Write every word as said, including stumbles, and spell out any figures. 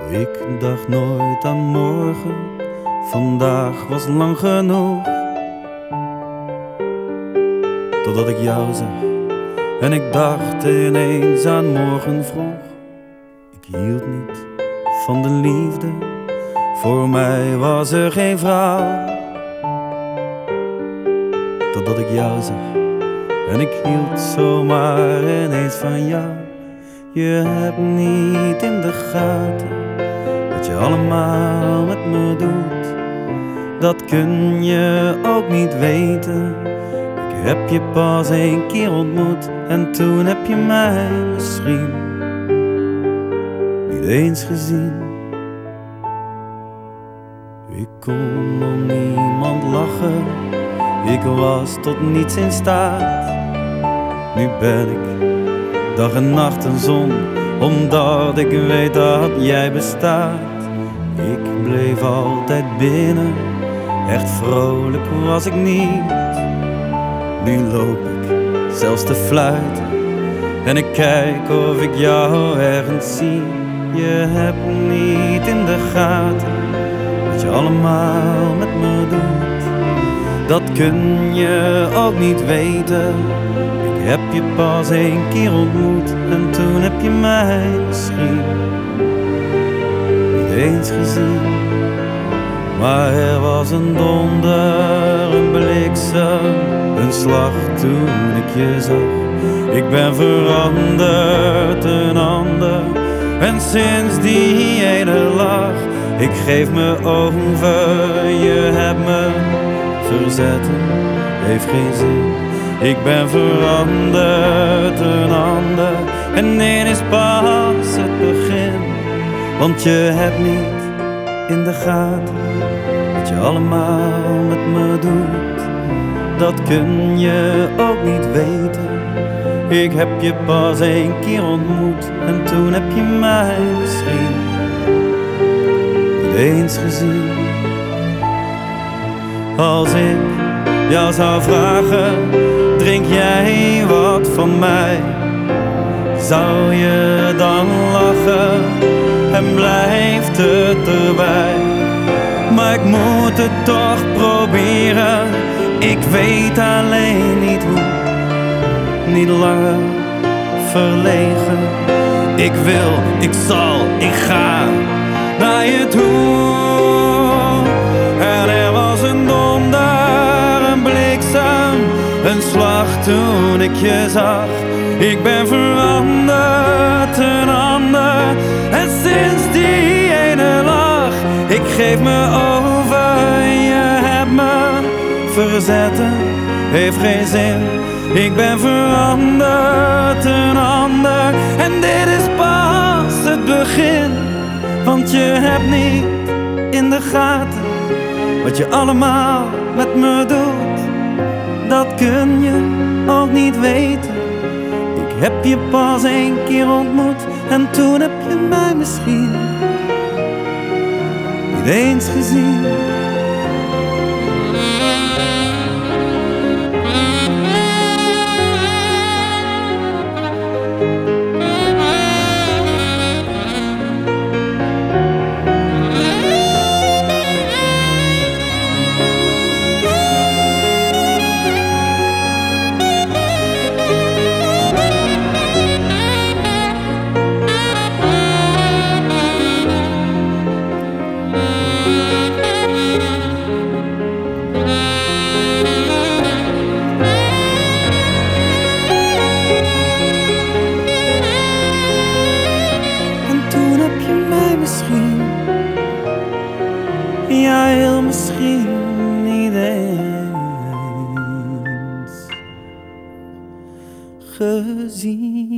Ik dacht nooit aan morgen, vandaag was lang genoeg. Totdat ik jou zag en ik dacht ineens aan morgen vroeg. Ik hield niet van de liefde, voor mij was er geen vrouw. Totdat ik jou zag en ik hield zomaar ineens van jou. Je hebt niet in de gaten wat je allemaal met me doet. Dat kun je ook niet weten. Ik heb je pas één keer ontmoet en toen heb je mij misschien niet eens gezien. Ik kon om niemand lachen, ik was tot niets in staat. Nu ben ik dag en nacht een zon, omdat ik weet dat jij bestaat. Ik bleef altijd binnen, echt vrolijk was ik niet. Nu loop ik zelfs te fluiten en ik kijk of ik jou ergens zie. Je hebt niet in de gaten wat je allemaal met me doet. Dat kun je ook niet weten. Ik heb je pas één keer ontmoet en toen heb je mij misschien niet eens gezien. Maar er was een donder, een bliksem, een slag toen ik je zag. Ik ben veranderd, een ander, en sinds die ene lach, ik geef me over, je hebt me verzetten, heeft geen zin. Ik ben veranderd, een ander, en dit is pas het begin. Want je hebt niet in de gaten wat je allemaal met me doet. Dat kun je ook niet weten. Ik heb je pas één keer ontmoet en toen heb je mij misschien niet eens gezien. Als ik jou zou vragen, drink jij wat van mij? Zou je dan lachen en blijft het erbij? Maar ik moet het toch proberen, ik weet alleen niet hoe. Niet langer verlegen, ik wil, ik zal, ik ga naar je toe. En er was een donder, een bliksem, een slag toen ik je zag. Ik ben veranderd, een ander, en sinds die ene lach, ik geef me over, je hebt me verzetten, heeft geen zin. Ik ben veranderd, een ander, en dit is pas het begin. Want je hebt niet in de gaten wat je allemaal met me doet. Dat kun je ook niet weten. Ik heb je pas één keer ontmoet en toen heb je mij misschien niet eens gezien. Misschien, ja heel misschien niet eens gezien.